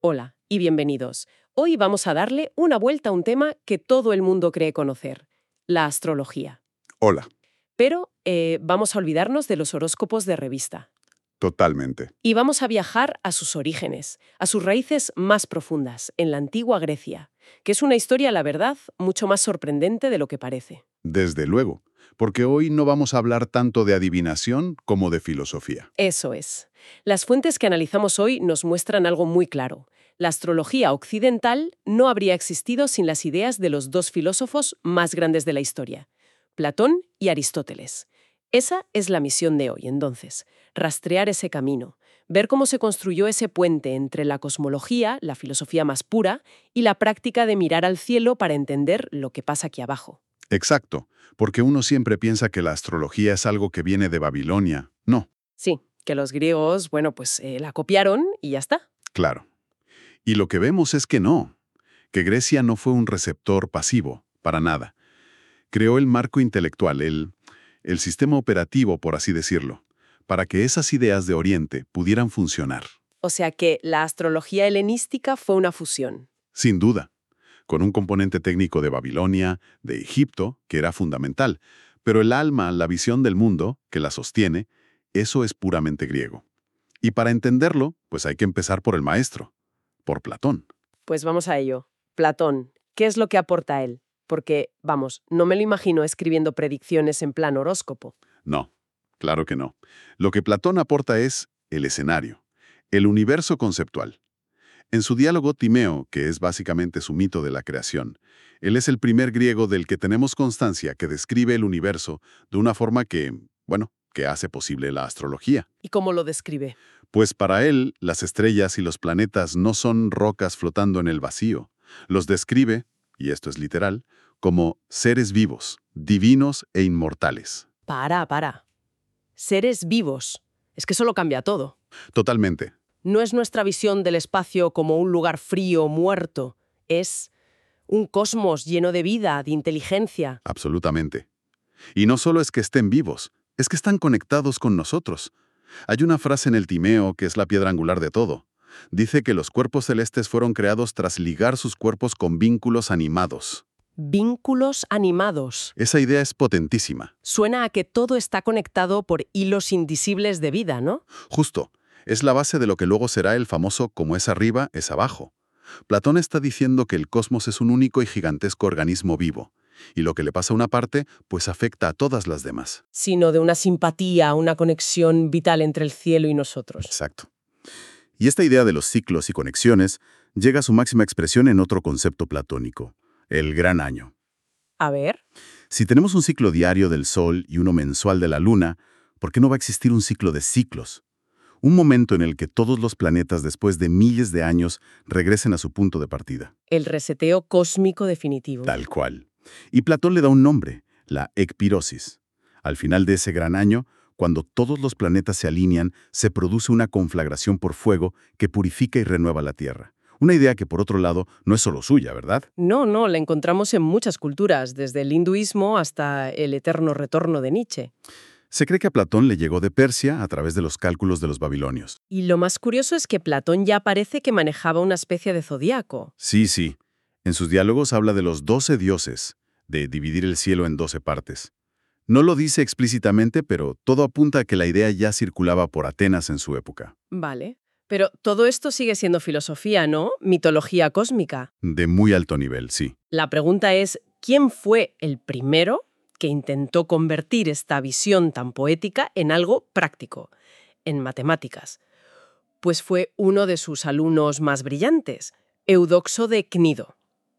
Hola y bienvenidos. Hoy vamos a darle una vuelta a un tema que todo el mundo cree conocer, la astrología. Hola, Pero vamos a olvidarnos de los horóscopos de revista. totalmente. Y vamos a viajar a sus orígenes, a sus raíces más profundas, en la antigua Grecia, que es una historia, la verdad, mucho más sorprendente de lo que parece. Desde luego, porque hoy no vamos a hablar tanto de adivinación como de filosofía. Eso es. Las fuentes que analizamos hoy nos muestran algo muy claro. La astrología occidental no habría existido sin las ideas de los dos filósofos más grandes de la historia, Platón y Aristóteles. Esa es la misión de hoy, entonces, rastrear ese camino, ver cómo se construyó ese puente entre la cosmología, la filosofía más pura, y la práctica de mirar al cielo para entender lo que pasa aquí abajo. Exacto, porque uno siempre piensa que la astrología es algo que viene de Babilonia. No, Sí, que los griegos, bueno, pues la copiaron y ya está. claro. Y lo que vemos es que no, que Grecia no fue un receptor pasivo, para nada. Creó el marco intelectual, el sistema operativo, por así decirlo, para que esas ideas de Oriente pudieran funcionar. O sea que la astrología helenística fue una fusión. Sin duda, con un componente técnico de Babilonia, de Egipto, que era fundamental, pero el alma, la visión del mundo, que la sostiene, eso es puramente griego. Y para entenderlo, pues hay que empezar por el maestro, por Platón. Pues vamos a ello. Platón, ¿qué es lo que aporta él? Porque, vamos, no me lo imagino escribiendo predicciones en plan horóscopo. No, claro que no. Lo que Platón aporta es el escenario, el universo conceptual. En su diálogo Timeo, que es básicamente su mito de la creación, él es el primer griego del que tenemos constancia que describe el universo de una forma que, bueno, que hace posible la astrología. ¿Y cómo lo describe? Pues para él, las estrellas y los planetas no son rocas flotando en el vacío. Los describe, y esto es literal, como seres vivos, divinos e inmortales. Para. Seres vivos. Es que eso lo cambia todo. Totalmente. No es nuestra visión del espacio como un lugar frío, muerto. Es un cosmos lleno de vida, de inteligencia. Absolutamente. Y no solo es que estén vivos, es que están conectados con nosotros. Hay una frase en el Timeo que es la piedra angular de todo. Dice que los cuerpos celestes fueron creados tras ligar sus cuerpos con vínculos animados. Vínculos animados. Esa idea es potentísima. Suena a que todo está conectado por hilos indisibles de vida, ¿no? Justo, es la base de lo que luego será el famoso como es arriba, es abajo. Platón está diciendo que el cosmos es un único y gigantesco organismo vivo. Y lo que le pasa a una parte, pues afecta a todas las demás. Sino de una simpatía, una conexión vital entre el cielo y nosotros. Exacto. Y esta idea de los ciclos y conexiones llega a su máxima expresión en otro concepto platónico, el gran año. A ver, Si tenemos un ciclo diario del Sol y uno mensual de la Luna, ¿por qué no va a existir un ciclo de ciclos? Un momento en el que todos los planetas, después de miles de años, regresen a su punto de partida. el reseteo cósmico definitivo. Tal cual. Y Platón le da un nombre, la ecpirosis. Al final de ese gran año, cuando todos los planetas se alinean, se produce una conflagración por fuego que purifica y renueva la Tierra. Una idea que, por otro lado, no es solo suya, ¿verdad? No, la encontramos en muchas culturas, desde el hinduismo hasta el eterno retorno de Nietzsche. Se cree que a Platón le llegó de Persia a través de los cálculos de los babilonios. Y lo más curioso es que Platón ya parece que manejaba una especie de zodiaco. Sí. En sus diálogos habla de los 12 dioses, de dividir el cielo en 12 partes. No lo dice explícitamente, pero todo apunta a que la idea ya circulaba por Atenas en su época. Vale. Pero todo esto sigue siendo filosofía, ¿no? Mitología cósmica. De muy alto nivel, sí. La pregunta es, ¿quién fue el primero que intentó convertir esta visión tan poética en algo práctico, en matemáticas? Pues fue uno de sus alumnos más brillantes, Eudoxo de Cnido.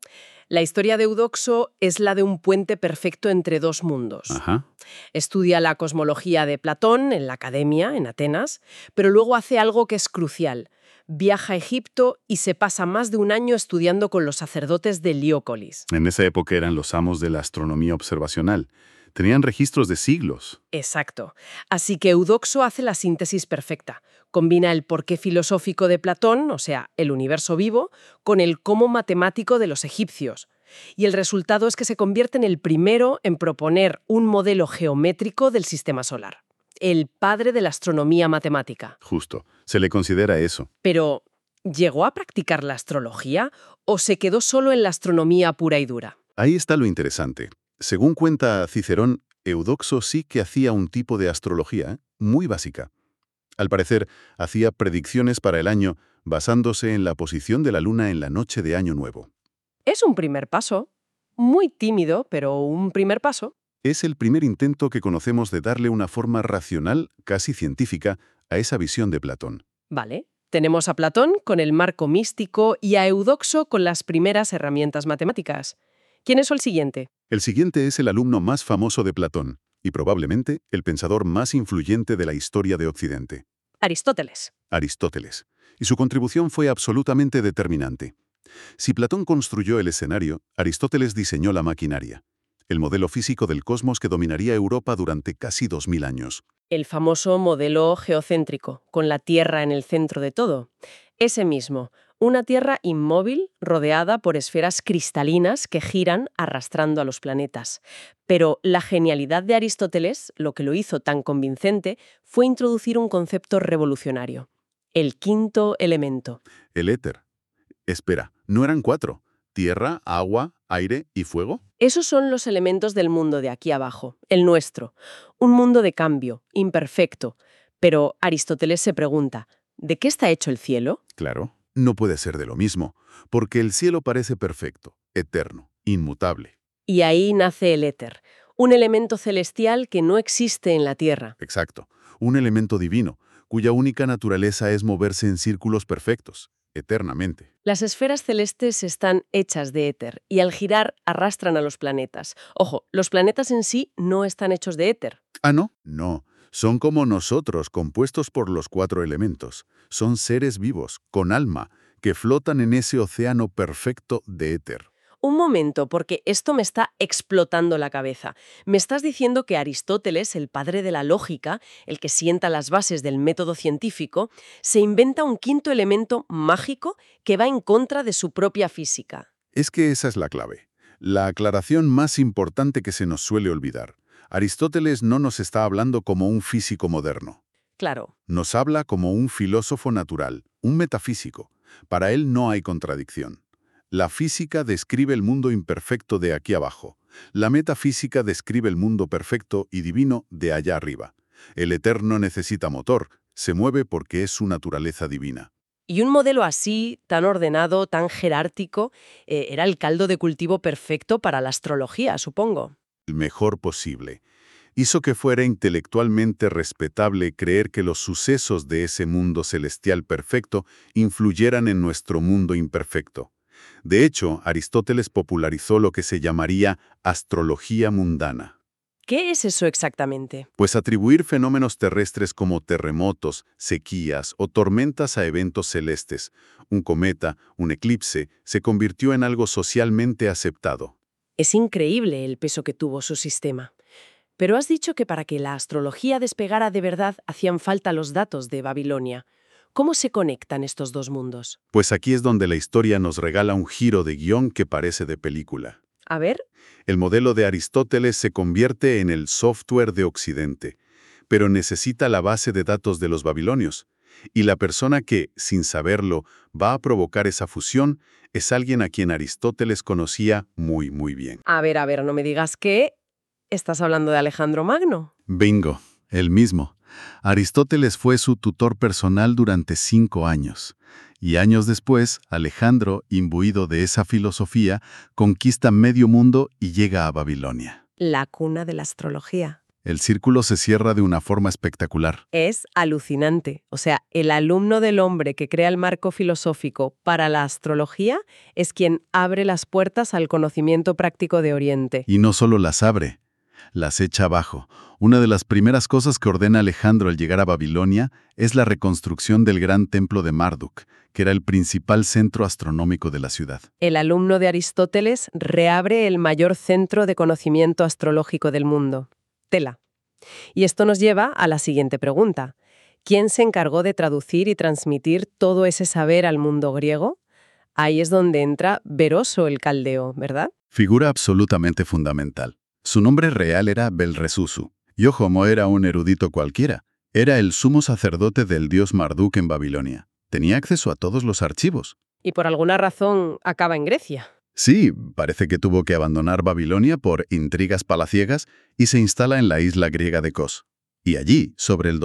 La historia de Eudoxo es la de un puente perfecto entre dos mundos. Ajá. Estudia la cosmología de Platón en la academia, en Atenas, pero luego hace algo que es crucial. Viaja a Egipto y se pasa más de un año estudiando con los sacerdotes de Heliópolis. En esa época eran los amos de la astronomía observacional. Tenían registros de siglos. Exacto. Así que Eudoxo hace la síntesis perfecta. Combina el porqué filosófico de Platón, o sea, el universo vivo, con el cómo matemático de los egipcios. Y el resultado es que se convierte en el primero en proponer un modelo geométrico del sistema solar. El padre de la astronomía matemática. Justo. Se le considera eso. Pero, ¿Llegó a practicar la astrología o se quedó solo en la astronomía pura y dura? Ahí está lo interesante. Según cuenta Cicerón, Eudoxo sí que hacía un tipo de astrología muy básica. Al parecer, hacía predicciones para el año basándose en la posición de la luna en la noche de Año Nuevo. Es un primer paso. Muy tímido, pero un primer paso. Es el primer intento que conocemos de darle una forma racional, casi científica, a esa visión de Platón. Vale. Tenemos a Platón con el marco místico y a Eudoxo con las primeras herramientas matemáticas. ¿Quién es el siguiente? El siguiente es el alumno más famoso de Platón, y probablemente el pensador más influyente de la historia de Occidente, Aristóteles. Aristóteles. Y su contribución fue absolutamente determinante. Si Platón construyó el escenario, Aristóteles diseñó la maquinaria, el modelo físico del cosmos que dominaría Europa durante casi 2000 años. El famoso modelo geocéntrico, con la Tierra en el centro de todo. Ese mismo, una Tierra inmóvil rodeada por esferas cristalinas que giran arrastrando a los planetas. Pero la genialidad de Aristóteles, lo que lo hizo tan convincente, fue introducir un concepto revolucionario: el quinto elemento. El éter. Espera, ¿no eran 4? ¿Tierra, agua, aire y fuego? Esos son los elementos del mundo de aquí abajo, el nuestro. Un mundo de cambio, imperfecto. Pero Aristóteles se pregunta, ¿de qué está hecho el cielo? Claro, no puede ser de lo mismo, porque el cielo parece perfecto, eterno, inmutable. Y ahí nace el éter, un elemento celestial que no existe en la Tierra. Exacto, un elemento divino, cuya única naturaleza es moverse en círculos perfectos, eternamente. Las esferas celestes están hechas de éter y al girar arrastran a los planetas. Ojo, los planetas en sí no están hechos de éter. ¿Ah, no? No, son como nosotros, compuestos por los 4 elementos. Son seres vivos, con alma, que flotan en ese océano perfecto de éter. Un momento, porque esto me está explotando la cabeza. Me estás diciendo que Aristóteles, el padre de la lógica, el que sienta las bases del método científico, se inventa un quinto elemento mágico que va en contra de su propia física. Es que esa es la clave. La aclaración más importante que se nos suele olvidar. Aristóteles no nos está hablando como un físico moderno. Claro. Nos habla como un filósofo natural, un metafísico. Para él no hay contradicción. La física describe el mundo imperfecto de aquí abajo. La metafísica describe el mundo perfecto y divino de allá arriba. El eterno necesita motor, se mueve porque es su naturaleza divina. Y un modelo así, tan ordenado, tan jerárquico, era el caldo de cultivo perfecto para la astrología, supongo. El mejor posible. Hizo que fuera intelectualmente respetable creer que los sucesos de ese mundo celestial perfecto influyeran en nuestro mundo imperfecto. De hecho, Aristóteles popularizó lo que se llamaría astrología mundana. ¿Qué es eso exactamente? Pues atribuir fenómenos terrestres como terremotos, sequías o tormentas a eventos celestes, un cometa, un eclipse, se convirtió en algo socialmente aceptado. Es increíble el peso que tuvo su sistema. Pero has dicho que para que la astrología despegara de verdad hacían falta los datos de Babilonia. ¿Cómo se conectan estos dos mundos? Pues aquí es donde la historia nos regala un giro de guión que parece de película. A ver. El modelo de Aristóteles se convierte en el software de Occidente, pero necesita la base de datos de los babilonios. Y la persona que, sin saberlo, va a provocar esa fusión es alguien a quien Aristóteles conocía muy, muy bien. A ver, no me digas que estás hablando de Alejandro Magno. Bingo, el mismo. Aristóteles fue su tutor personal durante 5 años. Y años después, Alejandro, imbuido de esa filosofía, conquista medio mundo y llega a Babilonia. La cuna de la astrología. El círculo se cierra de una forma espectacular. Es alucinante. O sea, el alumno del hombre que crea el marco filosófico para la astrología es quien abre las puertas al conocimiento práctico de Oriente. Y no solo las abre, las echa abajo. Una de las primeras cosas que ordena Alejandro al llegar a Babilonia es la reconstrucción del gran templo de Marduk, que era el principal centro astronómico de la ciudad. El alumno de Aristóteles reabre el mayor centro de conocimiento astrológico del mundo. Tela. Y esto nos lleva a la siguiente pregunta. ¿Quién se encargó de traducir y transmitir todo ese saber al mundo griego? Ahí es donde entra Beroso el caldeo, ¿verdad? Figura absolutamente fundamental. Su nombre real era Belresusu. Y ojo, no era un erudito cualquiera. Era el sumo sacerdote del dios Marduk en Babilonia. tenía acceso a todos los archivos. Y por alguna razón acaba en Grecia. Sí, parece que tuvo que abandonar Babilonia por intrigas palaciegas y se instala en la isla griega de Kos. Y allí, sobre el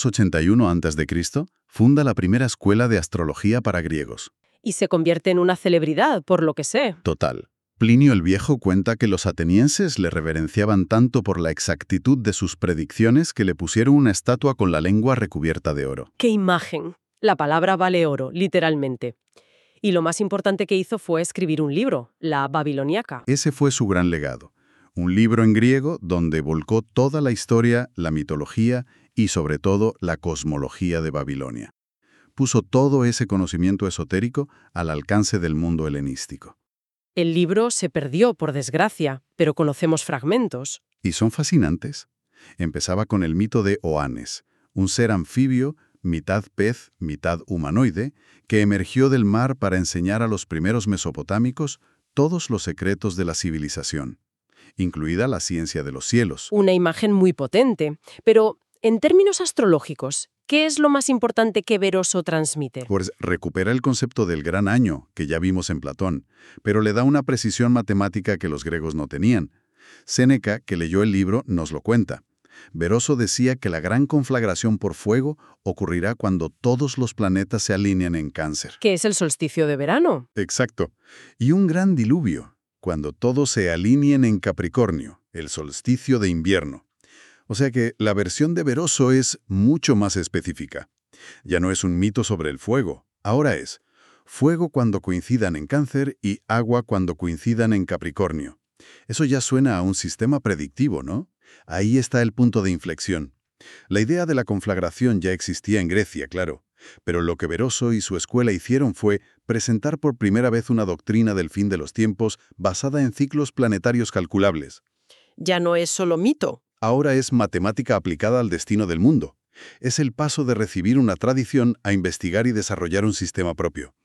281 a.C., funda la primera escuela de astrología para griegos. Y se convierte en una celebridad, por lo que sé. Total. Plinio el Viejo cuenta que los atenienses le reverenciaban tanto por la exactitud de sus predicciones que le pusieron una estatua con la lengua recubierta de oro. ¡Qué imagen! La palabra vale oro, literalmente. Y lo más importante que hizo fue escribir un libro, la Babiloniaca. Ese fue su gran legado. Un libro en griego donde volcó toda la historia, la mitología y, sobre todo, la cosmología de Babilonia. Puso todo ese conocimiento esotérico al alcance del mundo helenístico. El libro se perdió, por desgracia, pero conocemos fragmentos. Y son fascinantes. Empezaba con el mito de Oanes, un ser anfibio, mitad pez, mitad humanoide, que emergió del mar para enseñar a los primeros mesopotámicos todos los secretos de la civilización, incluida la ciencia de los cielos. Una imagen muy potente. Pero, en términos astrológicos, ¿qué es lo más importante que Beroso transmite? Pues recupera el concepto del gran año, que ya vimos en Platón, pero le da una precisión matemática que los griegos no tenían. Séneca, que leyó el libro, nos lo cuenta. Beroso decía que la gran conflagración por fuego ocurrirá cuando todos los planetas se alinean en Cáncer. ¿Qué es el solsticio de verano? Exacto. Y un gran diluvio, cuando todos se alineen en Capricornio, el solsticio de invierno. O sea que la versión de Beroso es mucho más específica. Ya no es un mito sobre el fuego, ahora es fuego cuando coincidan en Cáncer y agua cuando coincidan en Capricornio. Eso ya suena a un sistema predictivo, ¿no? Ahí está el punto de inflexión. La idea de la conflagración ya existía en Grecia, claro, pero lo que Beroso y su escuela hicieron fue presentar por primera vez una doctrina del fin de los tiempos basada en ciclos planetarios calculables. Ya no es solo mito. Ahora es matemática aplicada al destino del mundo. Es el paso de recibir una tradición a investigar y desarrollar un sistema propio.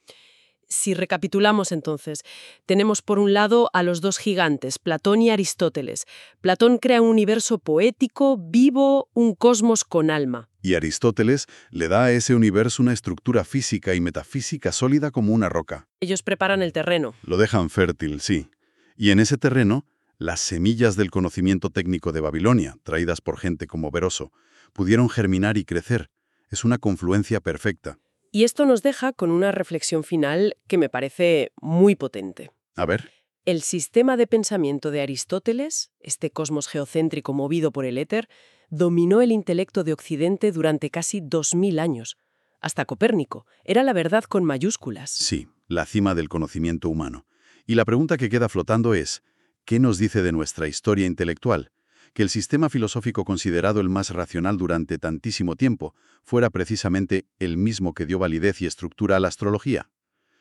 Si recapitulamos entonces, tenemos por un lado a los dos gigantes, Platón y Aristóteles. Platón crea un universo poético, vivo, un cosmos con alma. Y Aristóteles le da a ese universo una estructura física y metafísica sólida como una roca. Ellos preparan el terreno. Lo dejan fértil, sí. Y en ese terreno, las semillas del conocimiento técnico de Babilonia, traídas por gente como Beroso, pudieron germinar y crecer. Es una confluencia perfecta. Y esto nos deja con una reflexión final que me parece muy potente. A ver. El sistema de pensamiento de Aristóteles, este cosmos geocéntrico movido por el éter, dominó el intelecto de Occidente durante casi 2000 años. Hasta Copérnico. Era la verdad con mayúsculas. Sí, la cima del conocimiento humano. Y la pregunta que queda flotando es, ¿qué nos dice de nuestra historia intelectual? Que el sistema filosófico considerado el más racional durante tantísimo tiempo fuera precisamente el mismo que dio validez y estructura a la astrología.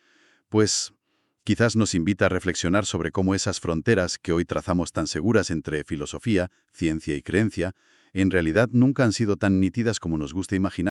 Pues quizás nos invita a reflexionar sobre cómo esas fronteras que hoy trazamos tan seguras entre filosofía, ciencia y creencia, en realidad nunca han sido tan nítidas como nos gusta imaginar.